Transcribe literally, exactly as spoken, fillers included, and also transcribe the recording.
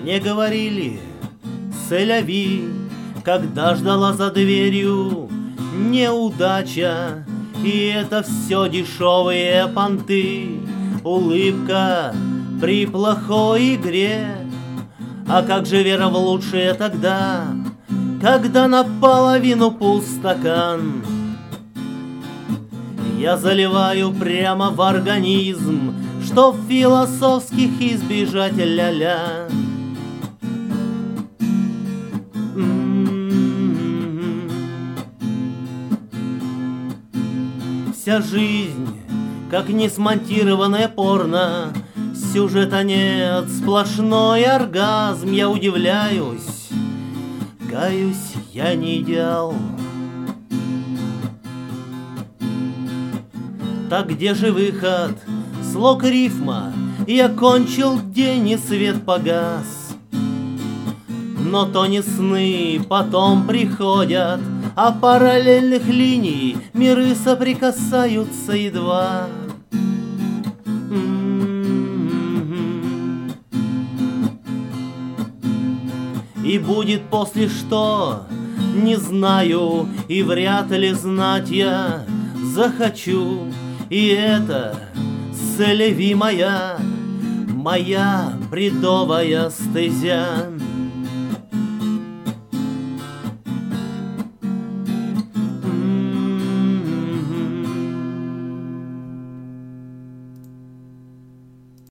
Мне говорили, сэляви, когда ждала за дверью неудача, и это все дешевые понты, улыбка при плохой игре. А как же вера в лучшее тогда, когда наполовину пуст стакан? Я заливаю прямо в организм, чтоб философских избежать ля-ля. Вся жизнь, как несмонтированное порно, сюжета нет, сплошной оргазм. Я удивляюсь, каюсь, я не идеал. Так где же выход? Слог, рифма. Я кончил день, и свет погас. Но то не сны, потом приходят, а параллельных линий миры соприкасаются едва. И будет после что, не знаю, и вряд ли знать я захочу. И это сэляви моя, моя бредовая стезя.